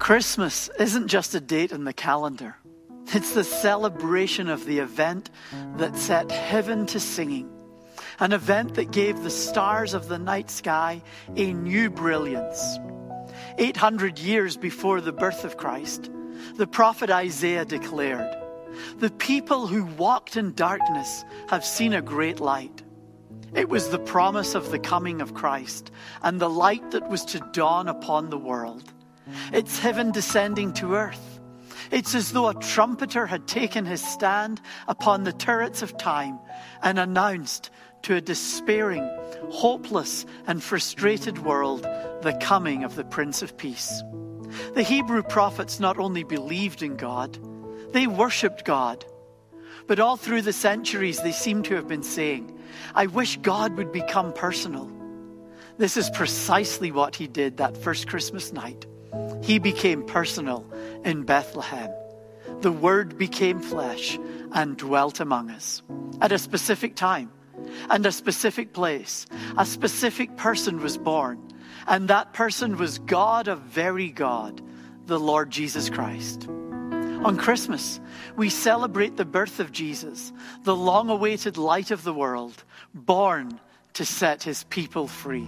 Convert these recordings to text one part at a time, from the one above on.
Christmas isn't just a date in the calendar. It's the celebration of the event that set heaven to singing. An event that gave the stars of the night sky a new brilliance. 800 years before the birth of Christ, the prophet Isaiah declared, "The people who walked in darkness have seen a great light." It was the promise of the coming of Christ and the light that was to dawn upon the world. It's heaven descending to earth. It's as though a trumpeter had taken his stand upon the turrets of time and announced to a despairing, hopeless, and frustrated world the coming of the Prince of Peace. The Hebrew prophets not only believed in God, they worshipped God. But all through the centuries, they seem to have been saying, "I wish God would become personal." This is precisely what he did that first Christmas night. He became personal in Bethlehem. The Word became flesh and dwelt among us. At a specific time and a specific place, a specific person was born, and that person was God of very God, the Lord Jesus Christ. On Christmas, we celebrate the birth of Jesus, the long-awaited light of the world, born to set his people free.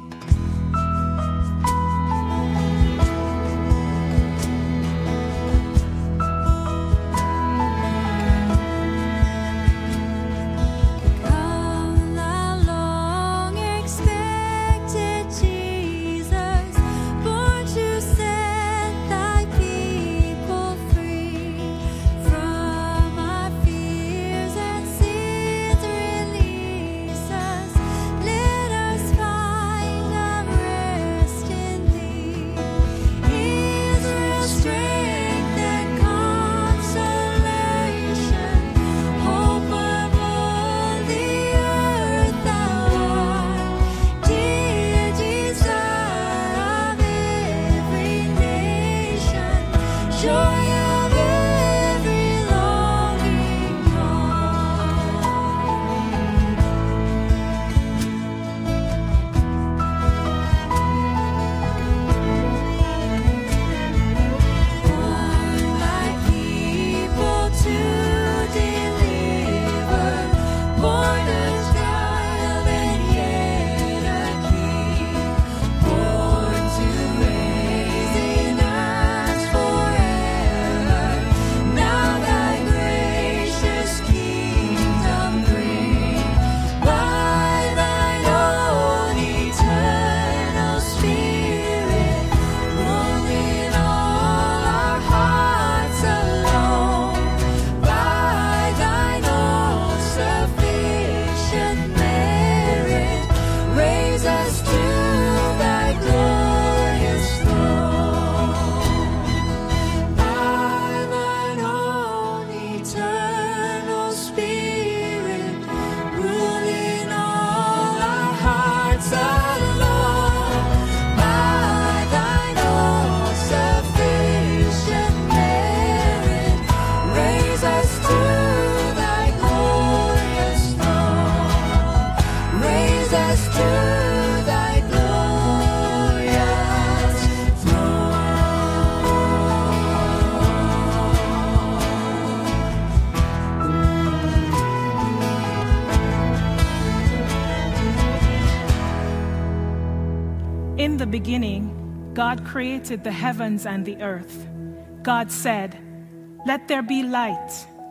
In the beginning, God created the heavens and the earth. God said, "Let there be light.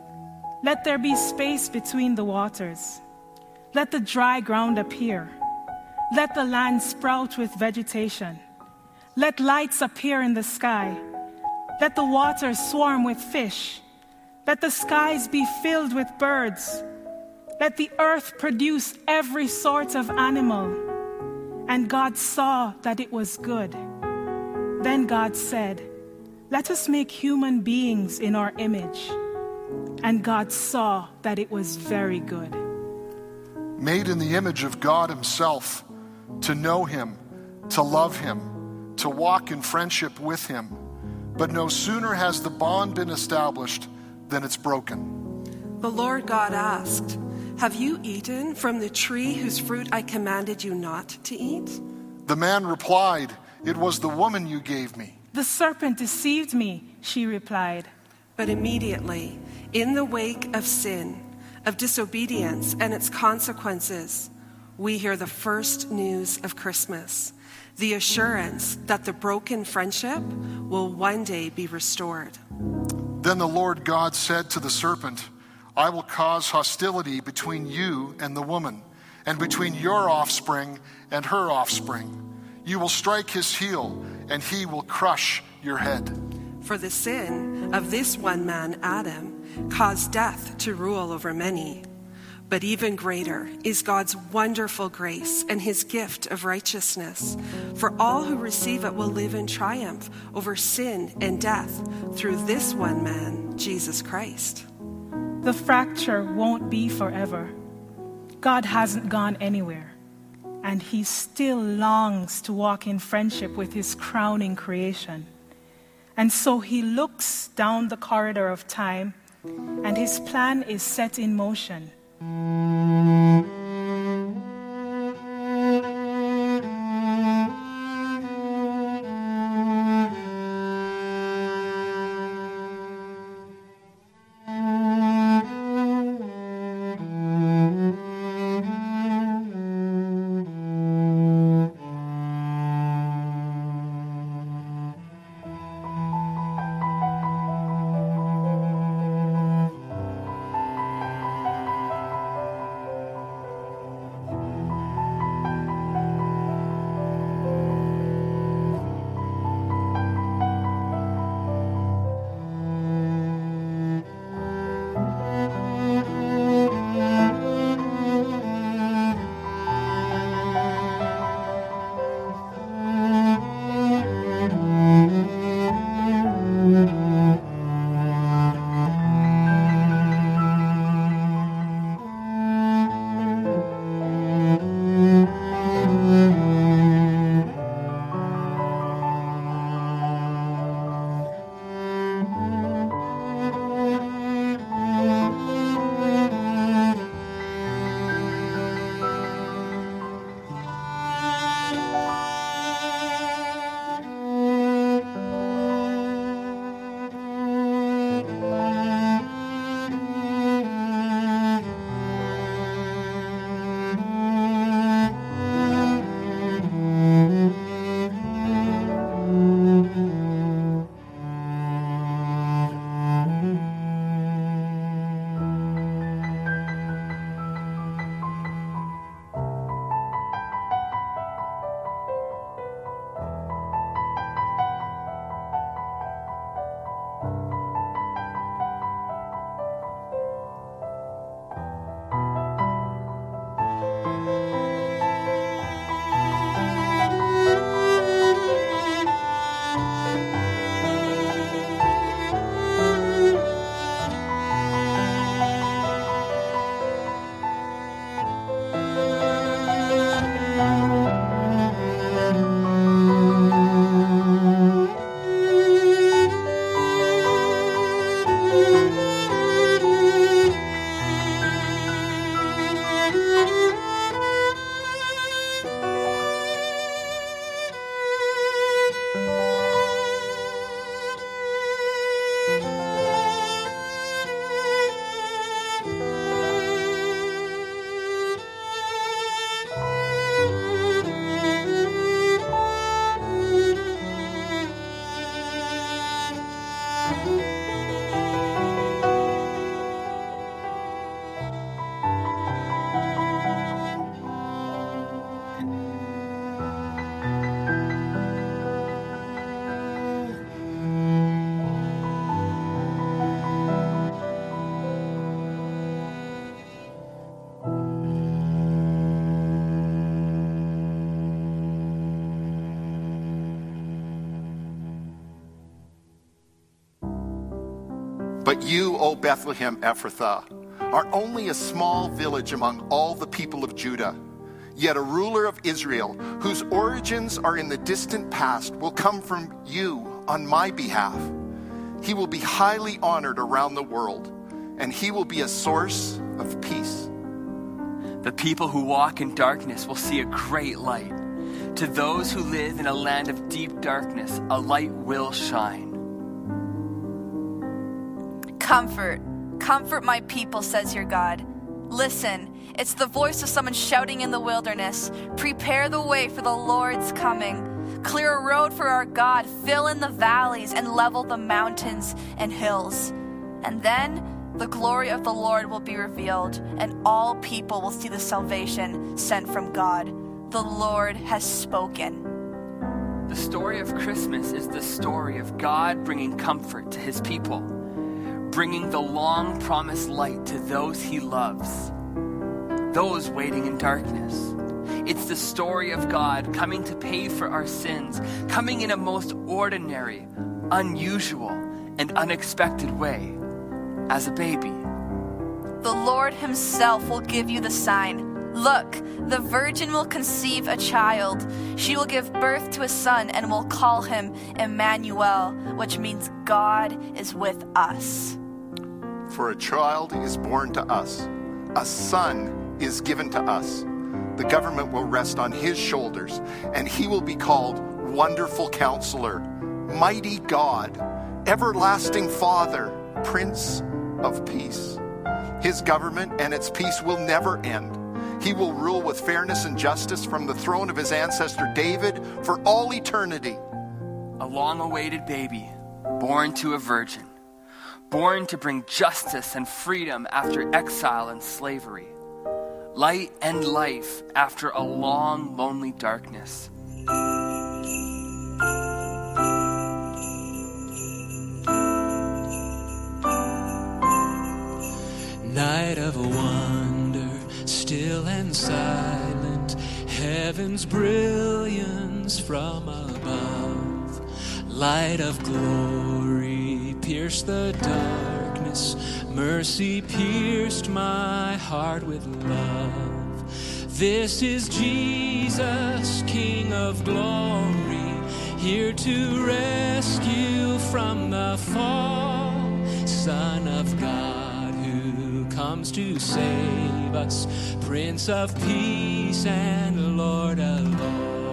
Let there be space between the waters. Let the dry ground appear. Let the land sprout with vegetation. Let lights appear in the sky. Let the waters swarm with fish. Let the skies be filled with birds. Let the earth produce every sort of animal." And God saw that it was good. Then God said, "Let us make human beings in our image." And God saw that it was very good. Made in the image of God himself, to know him, to love him, to walk in friendship with him. But no sooner has the bond been established than it's broken. The Lord God asked, "Have you eaten from the tree whose fruit I commanded you not to eat?" The man replied, "It was the woman you gave me, "The serpent deceived me," she replied. But immediately, in the wake of sin, of disobedience and its consequences, we hear the first news of Christmas, the assurance that the broken friendship will one day be restored. Then the Lord God said to the serpent, "I will cause hostility between you and the woman, and between your offspring and her offspring. You will strike his heel, and he will crush your head." For the sin of this one man, Adam, caused death to rule over many. But even greater is God's wonderful grace and his gift of righteousness. For all who receive it will live in triumph over sin and death through this one man, Jesus Christ. The fracture won't be forever. God hasn't gone anywhere, and he still longs to walk in friendship with his crowning creation. And so he looks down the corridor of time, and his plan is set in motion. But you, O Bethlehem Ephrathah, are only a small village among all the people of Judah. Yet a ruler of Israel, whose origins are in the distant past, will come from you on my behalf. He will be highly honored around the world, and he will be a source of peace. The people who walk in darkness will see a great light. To those who live in a land of deep darkness, a light will shine. Comfort my people, says your God. Listen, it's the voice of someone shouting in the wilderness. Prepare the way for the Lord's coming. Clear a road for our God. Fill in the valleys and level the mountains and hills. And then the glory of the Lord will be revealed, and all people will see the salvation sent from God. The Lord has spoken. The story of Christmas is the story of God bringing comfort to his people, bringing the long-promised light to those he loves, those waiting in darkness. It's the story of God coming to pay for our sins, coming in a most ordinary, unusual, and unexpected way, as a baby. The Lord himself will give you the sign. Look, the virgin will conceive a child. She will give birth to a son and will call him Emmanuel, which means God is with us. For a child is born to us, a son is given to us. The government will rest on his shoulders, and he will be called Wonderful Counselor, Mighty God, Everlasting Father, Prince of Peace. His government and its peace will never end. He will rule with fairness and justice from the throne of his ancestor David for all eternity. A long-awaited baby, born to a virgin, born to bring justice and freedom after exile and slavery, light and life after a long, lonely darkness. Night of wonder, still and silent, heaven's brilliance from above. Light of glory, pierce the darkness, mercy pierced my heart with love. This is Jesus, King of glory, here to rescue from the fall, Son of God who comes to save us, Prince of Peace and Lord of all.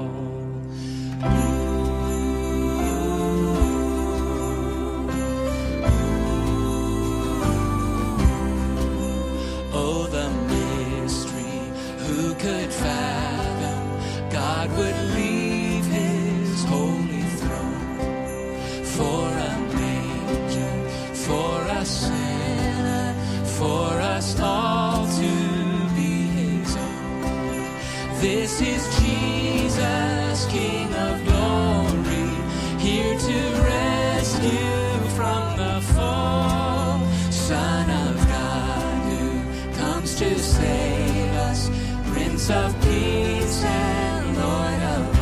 Oh, the mystery, who could fathom God would leave his holy throne for a manger, for a sinner, for us all to be his own. This is Jesus, King of glory, here to rescue from the fall, Son of God who comes to save us, Prince of Peace and Lord of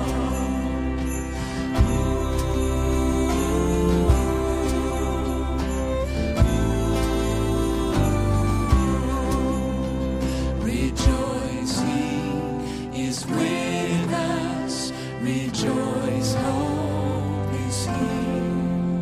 all. Rejoice, he is with us. Rejoice, hope is here.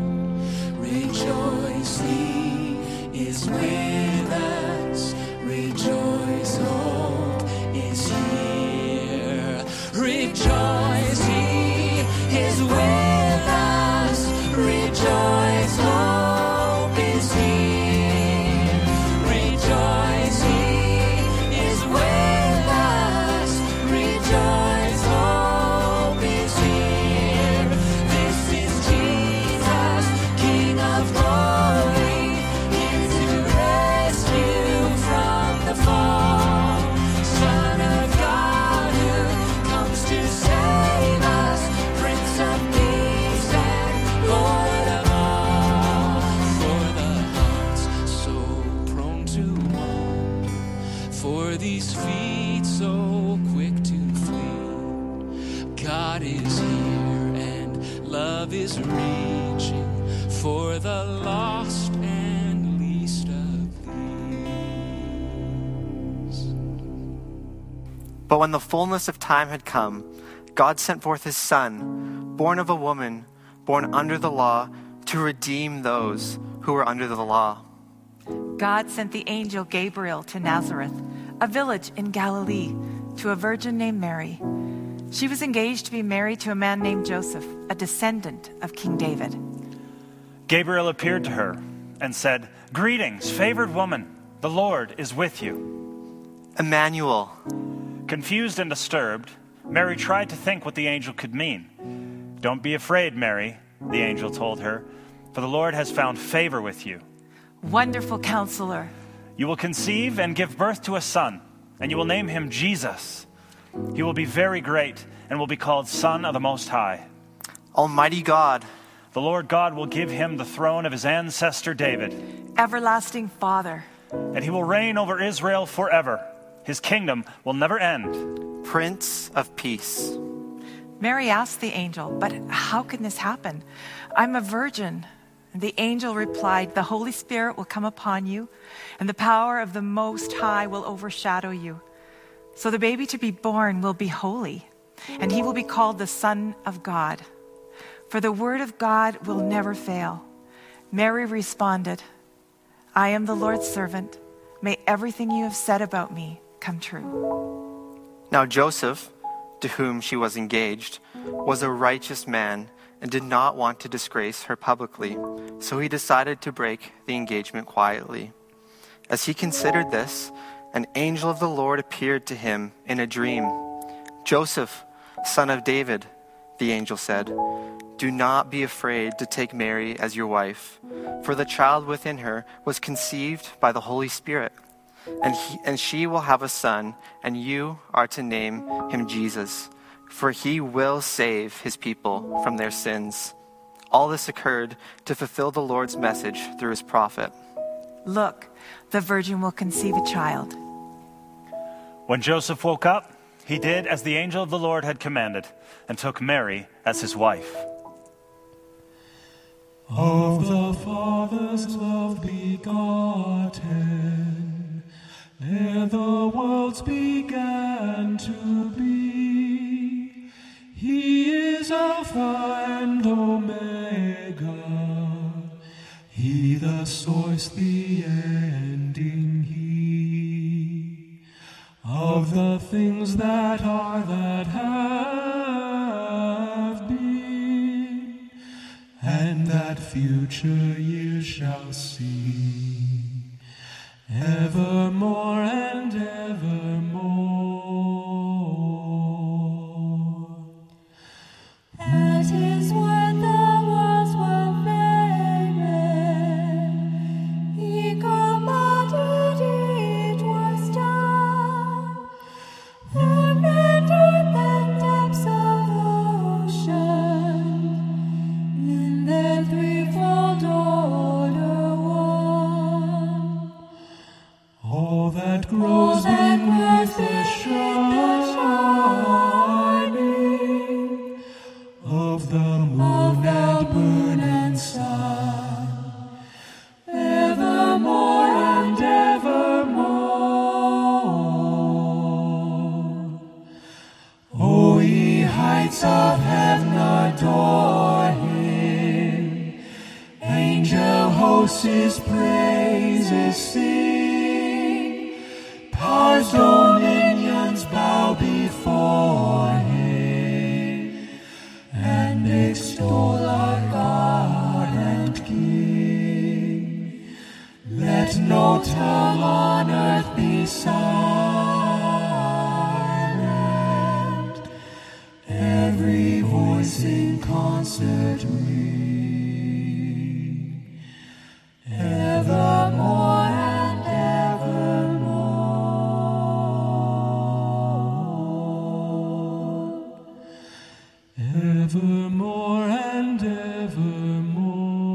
Rejoice, he is with us. Rejoice, hope is here. Rejoice, he is with us. Rejoice, hope is here. Rejoice, he is with us. Rejoice, hope is here. This is Jesus, King of glory, here to rescue from the fall, Son of God who comes to save us, Prince of Peace and Lord of all. For the hearts so prone to wander, for these feet so quick to flee, God is here and love is reaching for the lost and least of these. But when the fullness of time had come, God sent forth his Son, born of a woman, born under the law, to redeem those who were under the law. God sent the angel Gabriel to Nazareth, a village in Galilee, to a virgin named Mary. She was engaged to be married to a man named Joseph, a descendant of King David. Gabriel appeared to her and said, "Greetings, favored woman, the Lord is with you." Emmanuel. Confused and disturbed, Mary tried to think what the angel could mean. "Don't be afraid, Mary," the angel told her, "for the Lord has found favor with you. Wonderful Counselor. You will conceive and give birth to a son, and you will name him Jesus. He will be very great and will be called Son of the Most High. Almighty God. The Lord God will give him the throne of his ancestor David. Everlasting Father. And he will reign over Israel forever. His kingdom will never end." Prince of Peace. Mary asked the angel, "But how can this happen? I'm a virgin." And the angel replied, "The Holy Spirit will come upon you, and the power of the Most High will overshadow you. So the baby to be born will be holy, and he will be called the Son of God. For the word of God will never fail." Mary responded, "I am the Lord's servant. May everything you have said about me come true." Now Joseph, to whom she was engaged, was a righteous man and did not want to disgrace her publicly, so he decided to break the engagement quietly. As he considered this, an angel of the Lord appeared to him in a dream. "Joseph, son of David," the angel said, "do not be afraid to take Mary as your wife, for the child within her was conceived by the Holy Spirit. And she will have a son, and you are to name him Jesus, for he will save his people from their sins." All this occurred to fulfill the Lord's message through his prophet. "Look, the virgin will conceive a child." When Joseph woke up, he did as the angel of the Lord had commanded and took Mary as his wife. Of the Father's love begotten, ere the worlds began to be, he is Alpha and Omega, he the source, the ending, he of the things that are, that have been, and that future years shall see, evermore and evermore. At his word the worlds were made, he commanded it was done, and in deep and depths of ocean, in their threefold order one, all that grows beneath the shining of the moon and sun, evermore and evermore. O ye heights of heaven, adore him, angel hosts his praises sing, powers, dominions bow before him, and extol our God and King. Let no tongue on earth be silent, every voice in concert ring, evermore and evermore, evermore and evermore.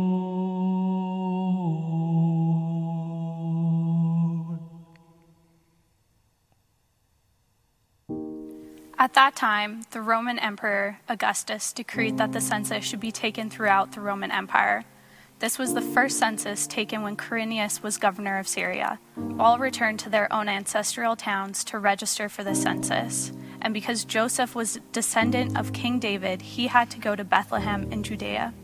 At that time, the Roman Emperor Augustus decreed that the census should be taken throughout the Roman Empire. This was the first census taken when Quirinius was governor of Syria. All returned to their own ancestral towns to register for the census. And because Joseph was descendant of King David, he had to go to Bethlehem in Judea.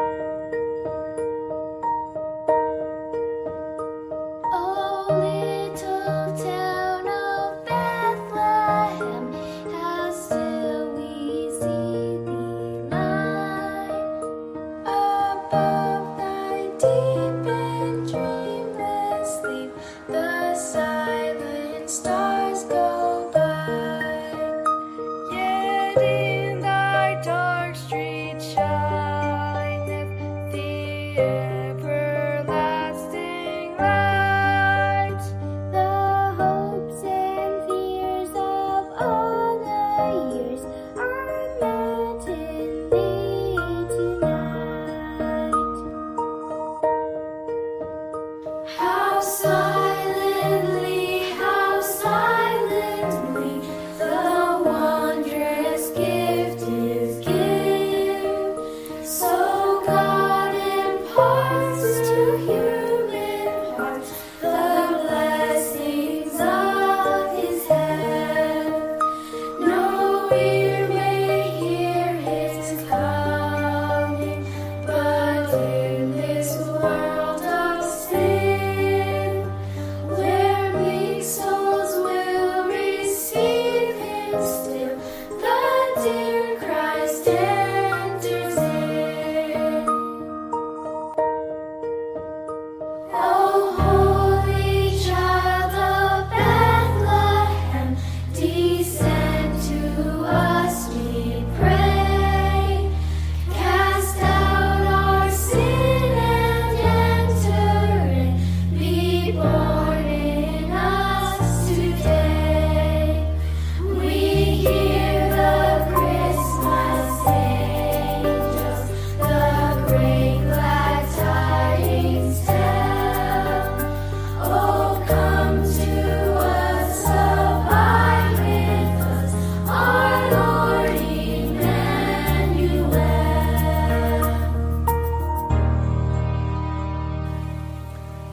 O little town of Bethlehem, how still we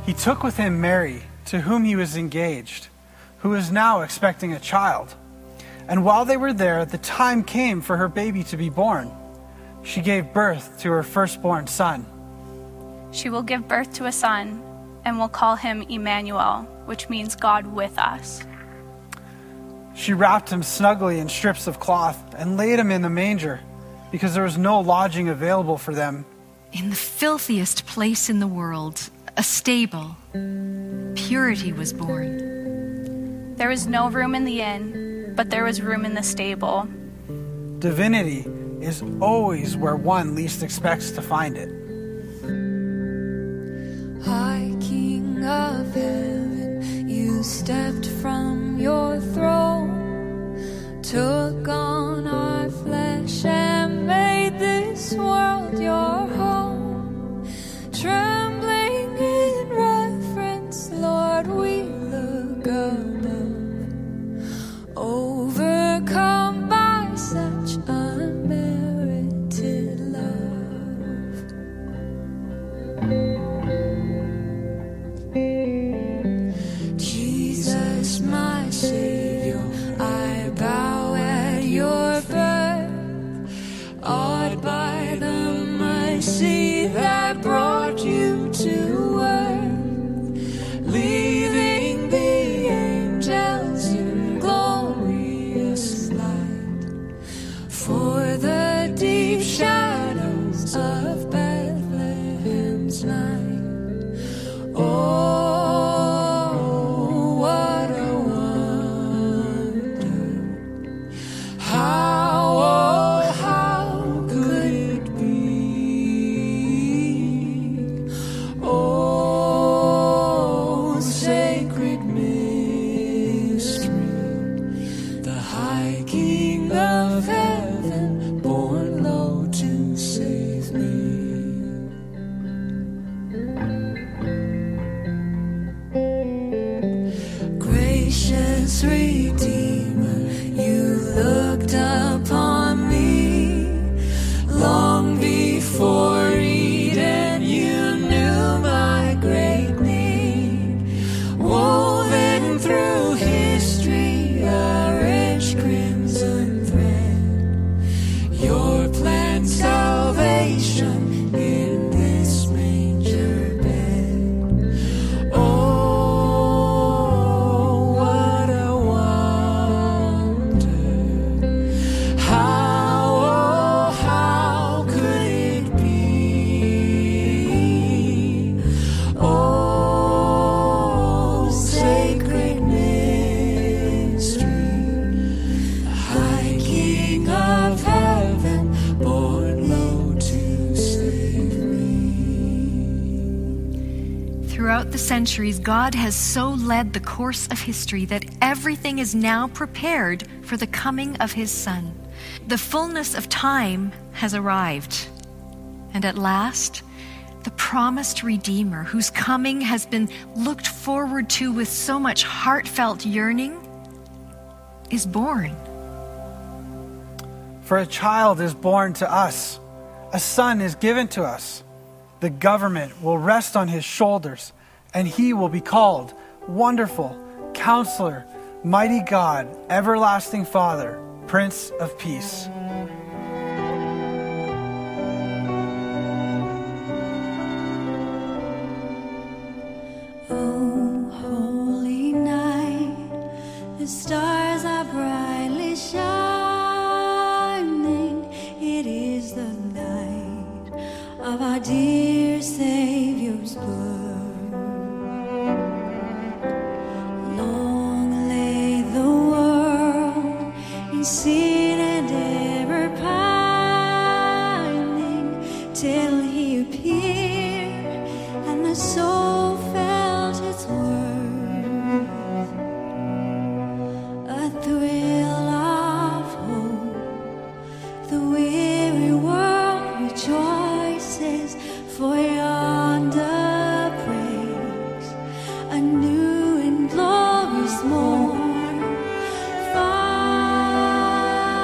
He took with him Mary, to whom he was engaged, who is now expecting a child. And while they were there, the time came for her baby to be born. She gave birth to her firstborn son. She will give birth to a son and will call him Emmanuel, which means God with us. She wrapped him snugly in strips of cloth and laid him in the manger, because there was no lodging available for them. In the filthiest place in the world, a stable, purity was born. There was no room in the inn, but there was room in the stable. Divinity is always where one least expects to find it. High King of heaven, you stepped from your throne, took on our flesh and made this world your home. Trembling in reverence, Lord, we look above, overcome by such unmerited love. Jesus, my Savior, I bow at your birth, awed by the mercy that brought you to earth, leaving the angels in glorious light, for the deep shadows of Bethlehem's night. Oh, what a wonder! How could it be? Oh, sacred mystery, the high King of heaven, born low to save me. Gracious Redeemer, you looked upon me long before Eden. You knew my great need, woven through history, a rich crimson thread. Your planned salvation in this manger bed. Oh, what a wonder! How could it be? Oh, sacred mystery, the high King of heaven, born low to save me. Throughout the centuries, God has so led the course of history that everything is now prepared for the coming of his Son. The fullness of time has arrived. And at last, the promised Redeemer, whose coming has been looked forward to with so much heartfelt yearning, is born. For a child is born to us, a son is given to us. The government will rest on his shoulders, and he will be called Wonderful, Counselor, Mighty God, Everlasting Father, Prince of Peace. Oh, holy night, the stars are brightly shining. It is the night of our dear Savior's birth. Long lay the world in sin and error pining, till he appeared and the soul felt its worth. A thrill of hope, the weary world rejoices, for yonder breaks a new and glorious morn. Finally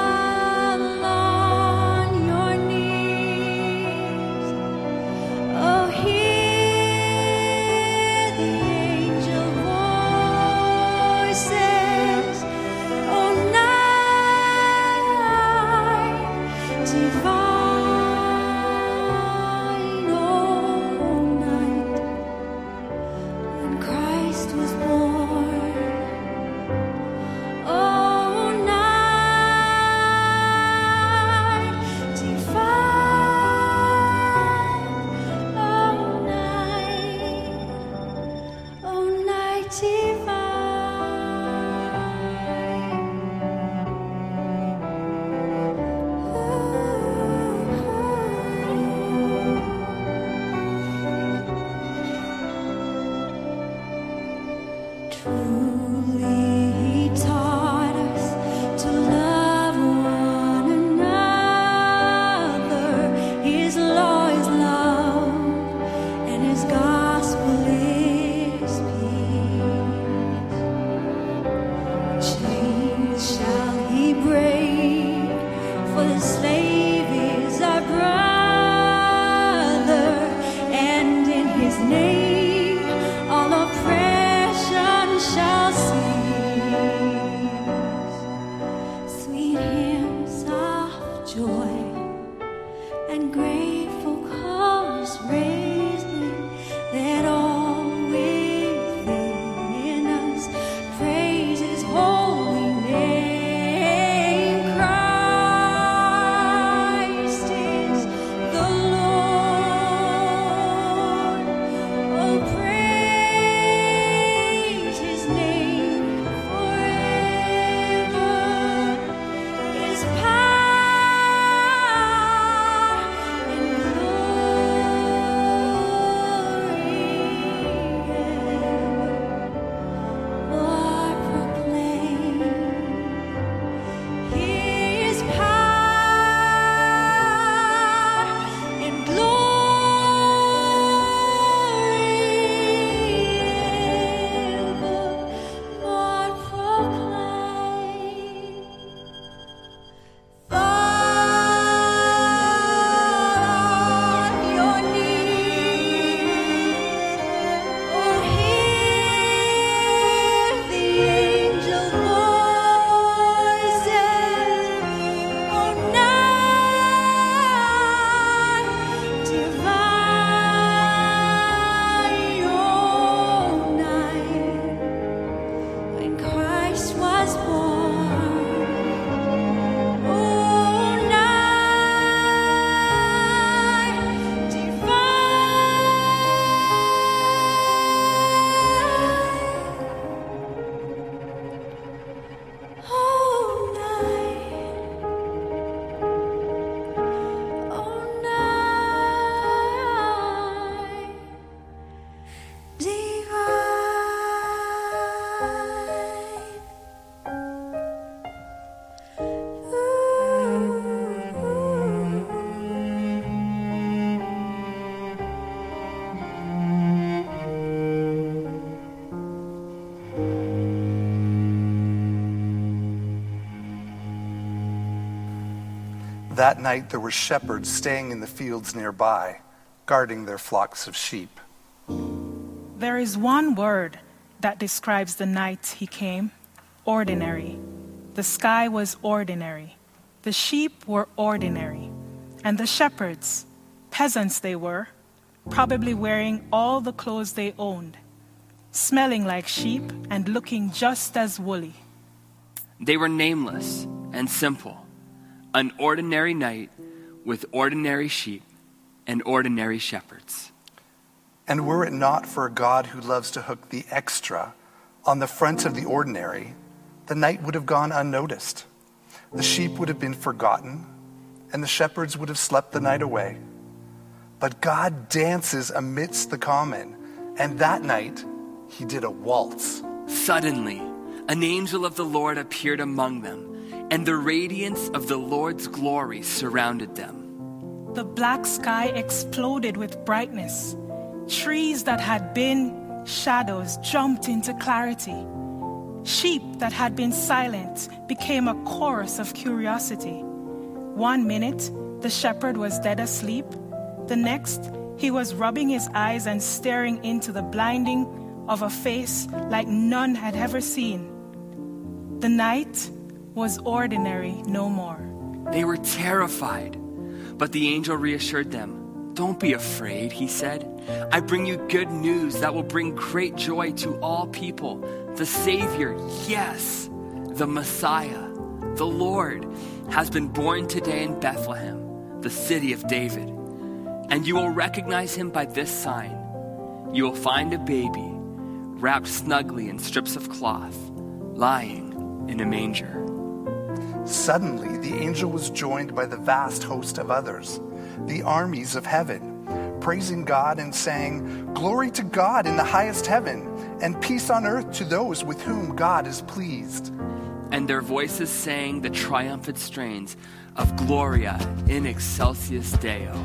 That night there were shepherds staying in the fields nearby, guarding their flocks of sheep. There is one word that describes the night he came: ordinary. The sky was ordinary. The sheep were ordinary. And the shepherds, peasants they were, probably wearing all the clothes they owned, smelling like sheep and looking just as woolly. They were nameless and simple. An ordinary night with ordinary sheep and ordinary shepherds. And were it not for a God who loves to hook the extra on the front of the ordinary, the night would have gone unnoticed. The sheep would have been forgotten, and the shepherds would have slept the night away. But God dances amidst the common, and that night he did a waltz. Suddenly, an angel of the Lord appeared among them, and the radiance of the Lord's glory surrounded them. The black sky exploded with brightness. Trees that had been shadows jumped into clarity. Sheep that had been silent became a chorus of curiosity. 1 minute, the shepherd was dead asleep. The next, he was rubbing his eyes and staring into the blinding of a face like none had ever seen. The night was ordinary no more. They were terrified, but the angel reassured them. Don't be afraid, he said. I bring you good news that will bring great joy to all people. The Savior, yes, the Messiah, the Lord, has been born today in Bethlehem, the city of David. And you will recognize him by this sign. You will find a baby wrapped snugly in strips of cloth, lying in a manger. Suddenly, the angel was joined by the vast host of others, the armies of heaven, praising God and saying, "Glory to God in the highest heaven, and peace on earth to those with whom God is pleased." And their voices sang the triumphant strains of Gloria in excelsis Deo.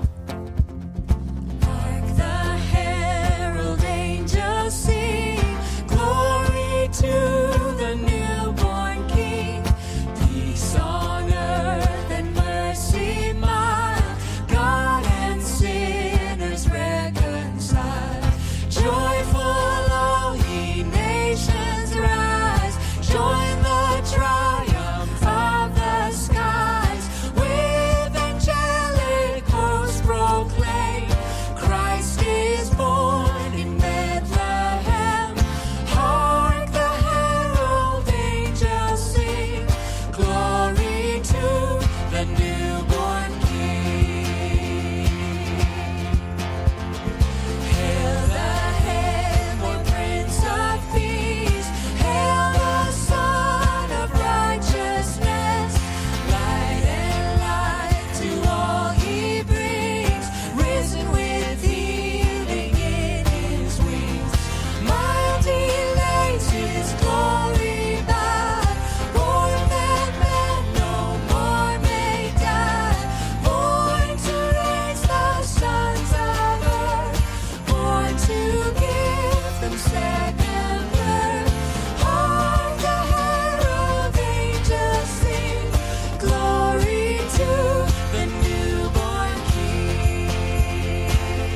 Like the herald angels sing, glory to the newborn King. Peace on earth and mercy mild, God and sinners reconciled. Joyful all ye nations rise, join the triumph of the skies. With angelic hosts proclaim, Christ is born in Bethlehem. Hark the herald angels sing, glory to the newborn King. Hail the heavenborn Prince of Peace, hail the Son of Righteousness. Light and light to all he brings, risen with healing in his wings. Mild he lays his glory by, born that men no more may die. Born to raise the sons of earth, born to give them second birth. Hark the herald angels sing, glory to the newborn King.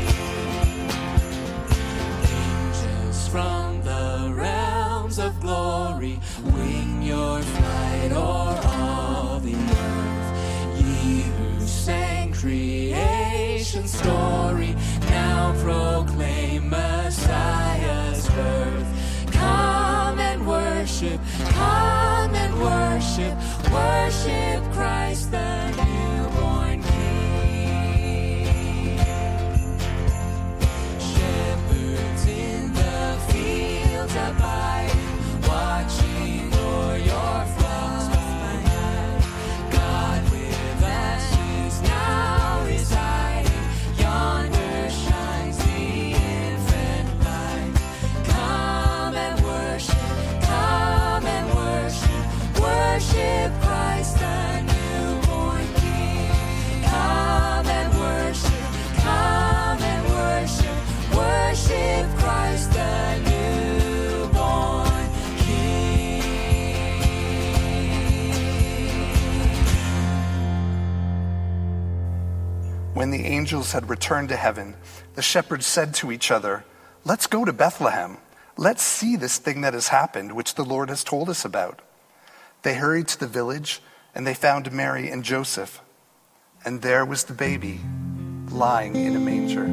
Angels from the realms of glory, wing your flight o'er all the earth. Ye who sang creation's story, now proclaim Messiah's birth. Come and worship, worship Christ the newborn King. Shepherds in the fields abide, watching o'er your flocks by night. God with us is now residing, yonder shines the infant light. Come and worship, worship Christ the newborn King. Come and worship Christ the newborn King. When the angels had returned to heaven, the shepherds said to each other, "Let's go to Bethlehem. Let's see this thing that has happened, which the Lord has told us about." They hurried to the village, and they found Mary and Joseph. And there was the baby, lying in a manger.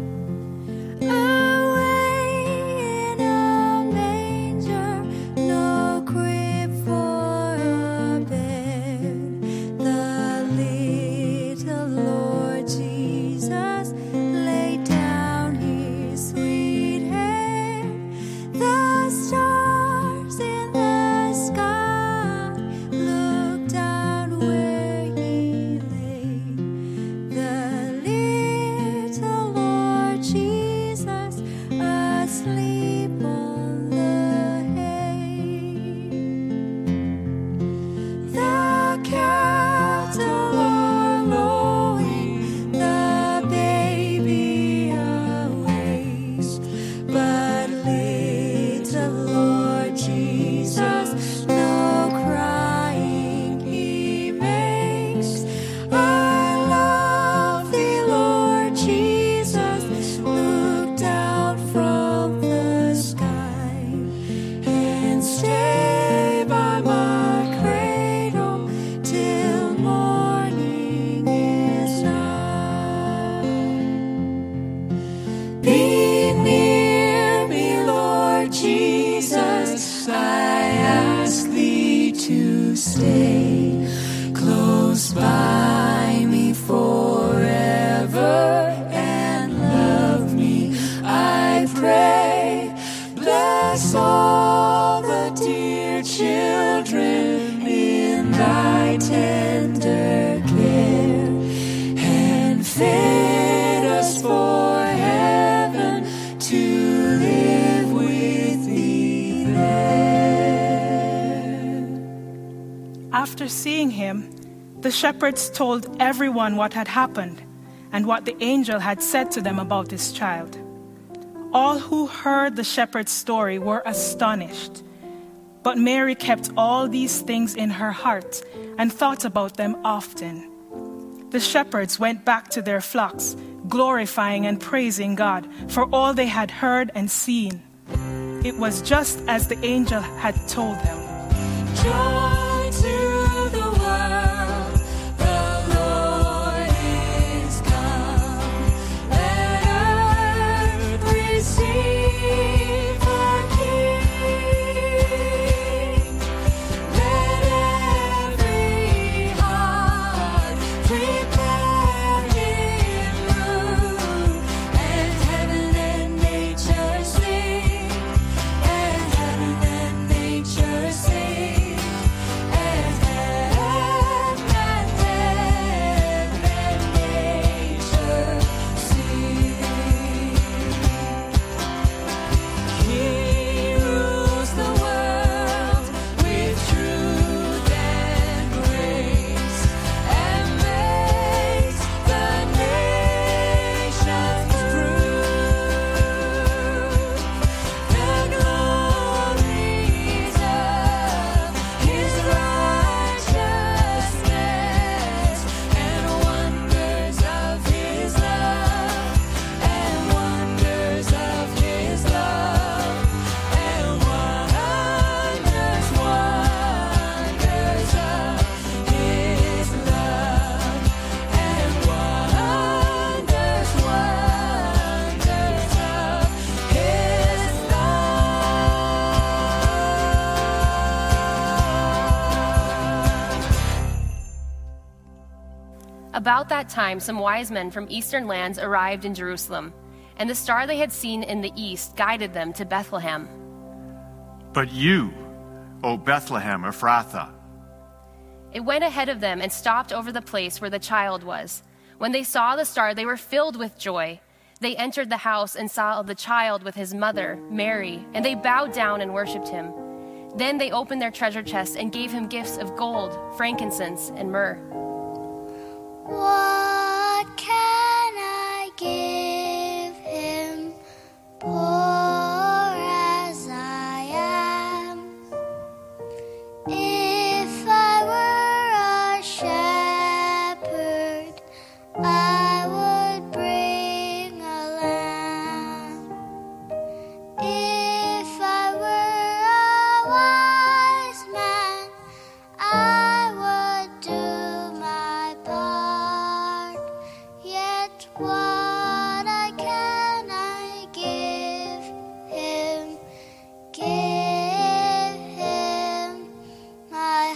Away in a manger, no crib for a bed. The little Lord Jesus laid down his sweet head. The stars in the sky looked down where he lay. The little Lord Jesus asleep on the hay. The cattle are lowing, the baby awakes, but little Lord Jesus no crying he makes. I love thee, Lord Jesus, look down from the sky and stay by my cradle till morning is nigh. Be near me, Lord Jesus, I ask thee to stay close by me forever and love me, I pray. Bless all the dear children in thy tender care, and fit us for after seeing him, the shepherds told everyone what had happened and what the angel had said to them about this child. All who heard the shepherd's story were astonished. But Mary kept all these things in her heart and thought about them often. The shepherds went back to their flocks, glorifying and praising God for all they had heard and seen. It was just as the angel had told them. Joy to the world, the Lord is come. Let earth receive her King. Let every heart prepare him room, and heaven and nature sing, and heaven and nature sing. About that time, some wise men from eastern lands arrived in Jerusalem, and the star they had seen in the east guided them to Bethlehem. But you, O Bethlehem Ephrathah. It went ahead of them and stopped over the place where the child was. When they saw the star, they were filled with joy. They entered the house and saw the child with his mother, Mary, and they bowed down and worshipped him. Then they opened their treasure chest and gave him gifts of gold, frankincense, and myrrh. What can I give him, poor as I am? If I were a shepherd, I would bring a lamb. If I were a wise man, I would do my part. Yet what can I give him? Give him my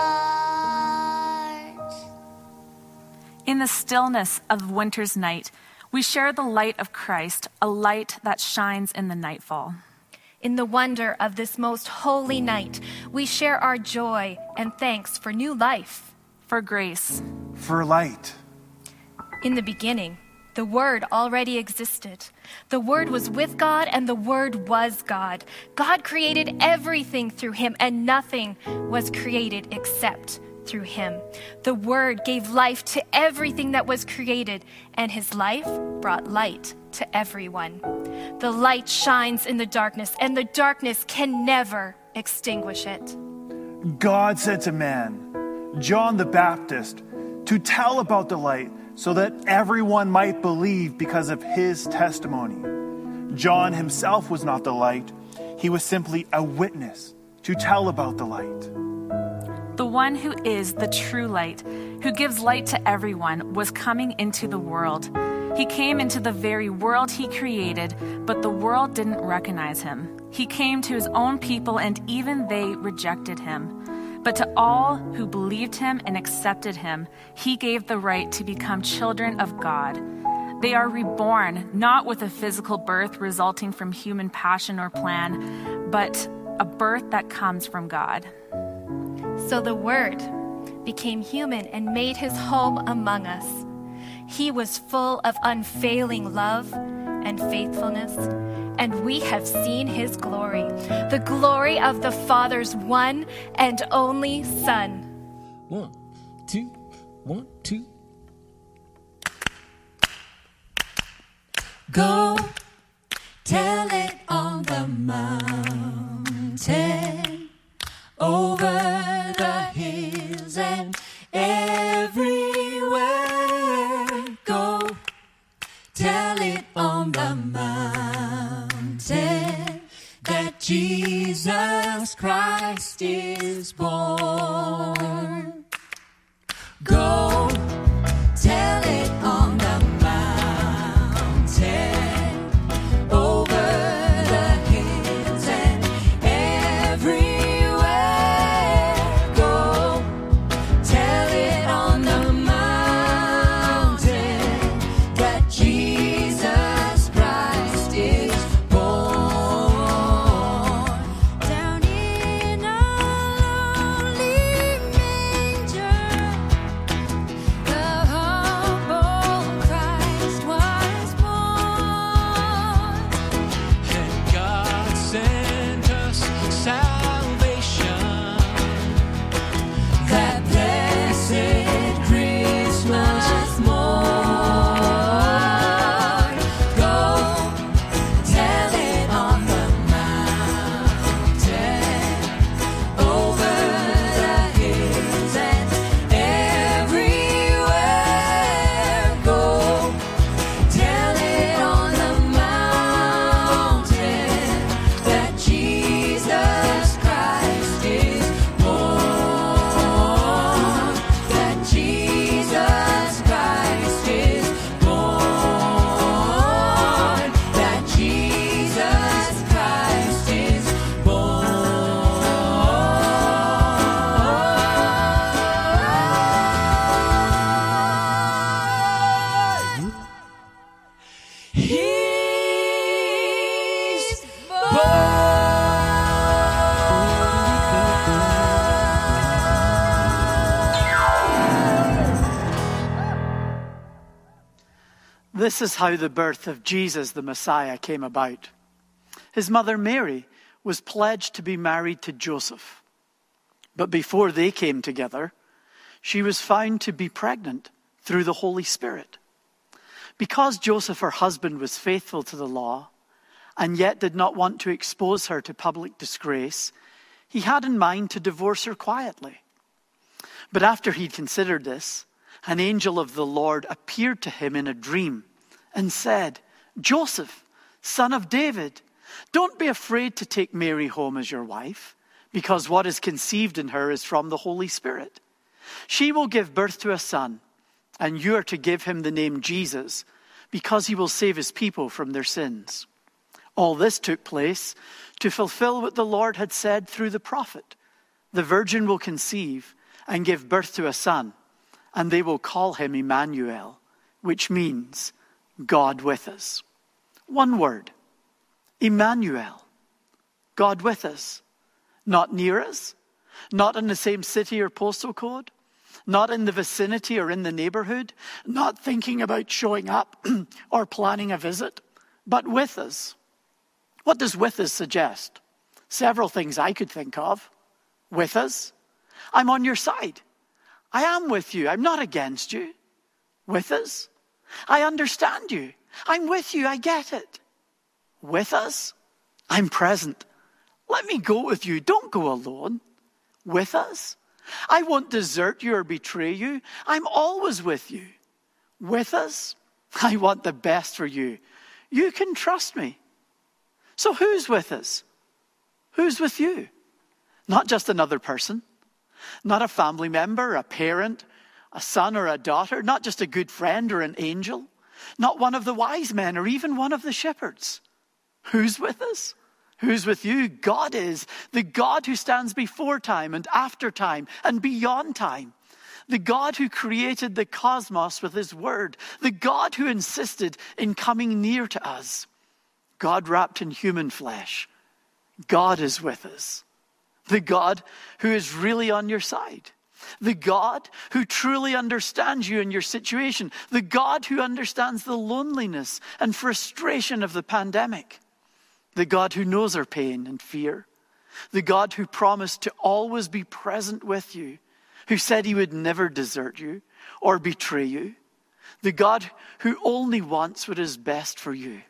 heart. In the stillness of winter's night, we share the light of Christ, a light that shines in the nightfall. In the wonder of this most holy night, we share our joy and thanks for new life, for grace, for light. In the beginning, the Word already existed. The Word was with God, and the Word was God. God created everything through him, and nothing was created except through him. The Word gave life to everything that was created, and his life brought light to everyone. The light shines in the darkness, and the darkness can never extinguish it. God said to man, John the Baptist, to tell about the light, so that everyone might believe because of his testimony. John himself was not the light. He was simply a witness to tell about the light. The one who is the true light, who gives light to everyone, was coming into the world. He came into the very world he created, but the world didn't recognize him. He came to his own people, and even they rejected him. But to all who believed him and accepted him, he gave the right to become children of God. They are reborn, not with a physical birth resulting from human passion or plan, but a birth that comes from God. So the Word became human and made his home among us. He was full of unfailing love and faithfulness, and we have seen his glory, the glory of the Father's one and only Son. 1, 2, 1, 2. Go tell it on the mountain, over the hills and everywhere. Go tell it on the mountain that Jesus Christ is born. Go tell it on the mountain, over the hills and everywhere. Go tell it on the mountain that Jesus Christ is born. Down in a lonely manger, the humble Christ was born. And God sent us salvation, That blessed Christmas morn. Go tell it on the mountain, over the hills and everywhere. Go tell it on the mountain that Jesus Christ is born. That Jesus Christ is born. That Jesus Christ is born. He's This is how the birth of Jesus, the Messiah, came about. His mother Mary was pledged to be married to Joseph. But before they came together, she was found to be pregnant through the Holy Spirit. Because Joseph, her husband, was faithful to the law and yet did not want to expose her to public disgrace, he had in mind to divorce her quietly. But after he'd considered this, an angel of the Lord appeared to him in a dream and said, "Joseph, son of David, don't be afraid to take Mary home as your wife, because what is conceived in her is from the Holy Spirit. She will give birth to a son, and you are to give him the name Jesus, because he will save his people from their sins." All this took place to fulfill what the Lord had said through the prophet. The virgin will conceive and give birth to a son, and they will call him Emmanuel, which means God with us. One word, Emmanuel, God with us. Not near us, not in the same city or postal code, not in the vicinity or in the neighborhood, not thinking about showing up or planning a visit, but with us. What does with us suggest? Several things I could think of. With us, I'm on your side. I am with you. I'm not against you. With us, I understand you. I'm with you. I get it. With us, I'm present. Let me go with you. Don't go alone. With us, I won't desert you or betray you. I'm always with you. With us, I want the best for you. You can trust me. So who's with us? Who's with you? Not just another person. Not a family member, a parent, a son or a daughter. Not just a good friend or an angel. Not one of the wise men or even one of the shepherds. Who's with us? Who's with you? God is the God who stands before time and after time and beyond time. The God who created the cosmos with his word. The God who insisted in coming near to us. God wrapped in human flesh. God is with us. The God who is really on your side. The God who truly understands you and your situation. The God who understands the loneliness and frustration of the pandemic. The God who knows our pain and fear. The God who promised to always be present with you. who said he would never desert you or betray you, the God who only wants what is best for you.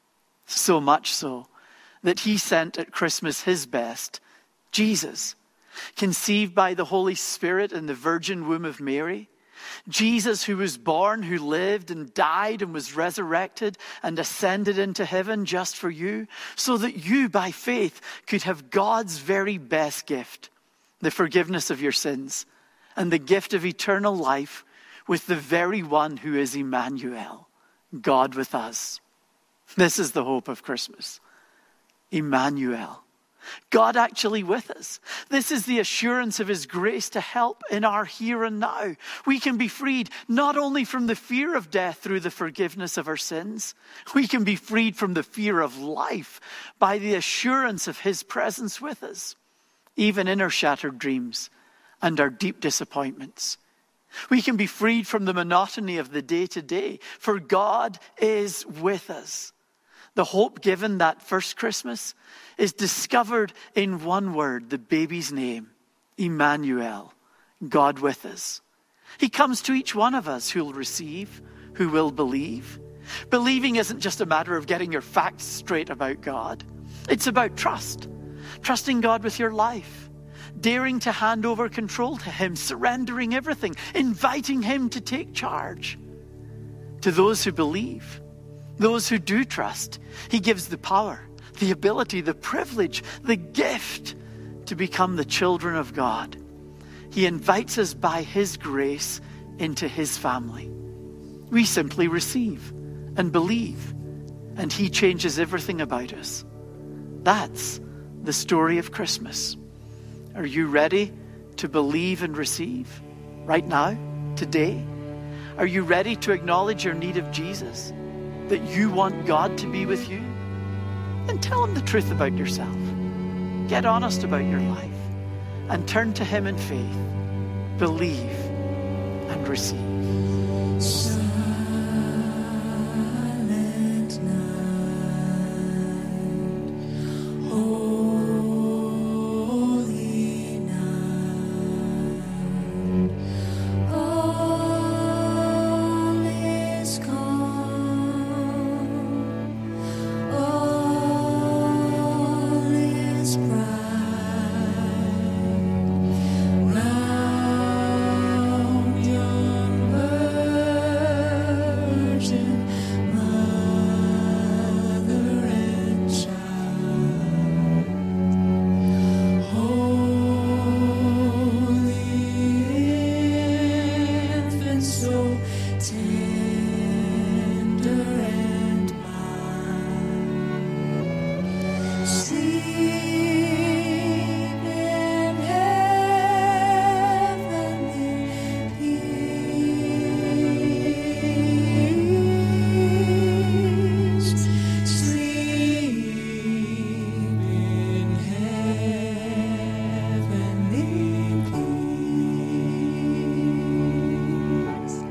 So much so that he sent at Christmas his best, Jesus, conceived by the Holy Spirit in the virgin womb of Mary. Jesus, who was born, who lived and died and was resurrected and ascended into heaven just for you, so that you by faith could have God's very best gift, the forgiveness of your sins and the gift of eternal life with the very one who is Emmanuel, God with us. This is the hope of Christmas. Emmanuel, God actually with us. This is the assurance of his grace to help in our here and now. We can be freed not only from the fear of death through the forgiveness of our sins, we can be freed from the fear of life by the assurance of his presence with us, even in our shattered dreams and our deep disappointments. We can be freed from the monotony of the day-to-day, for God is with us. The hope given that first Christmas is discovered in one word, the baby's name, Emmanuel, God with us. He comes to each one of us who will receive, who will believe. Believing isn't just a matter of getting your facts straight about God. It's about trust, trusting God with your life, daring to hand over control to him, surrendering everything, inviting him to take charge. To those who believe, those who do trust, he gives the power, the ability, the privilege, the gift to become the children of God. He invites us by his grace into his family. We simply receive and believe, and he changes everything about us. That's the story of Christmas. Are you ready to believe and receive right now, today? Are you ready to acknowledge your need of Jesus? That you want God to be with you? Then tell him the truth about yourself. Get honest about your life and turn to him in faith. Believe and receive. Silent night, holy night, all is calm, all is bright. Round young virgin, mother and child, holy infant, so tender and mild, sleep in heavenly peace, sleep in heavenly peace.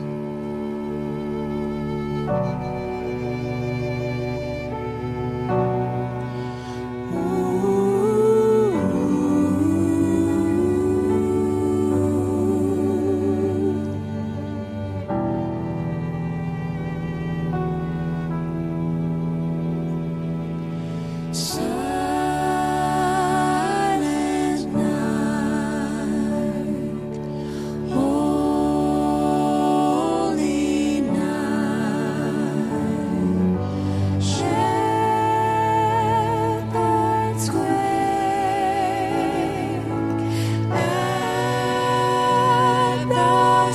Silent night, holy night, shepherds quake at the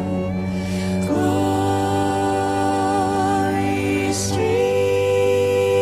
sight, glory streams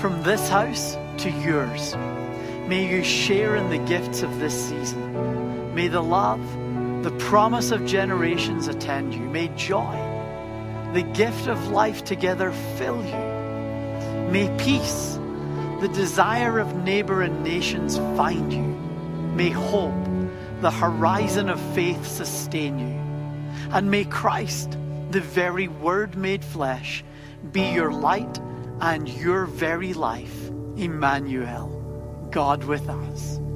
From this house to yours, may you share in the gifts of this season. May the love, the promise of generations attend you. May joy, the gift of life together fill you. May peace, the desire of neighbor and nations find you. May hope, the horizon of faith sustain you. And may Christ, the very Word made flesh, be your light and your very life. Emmanuel, God with us.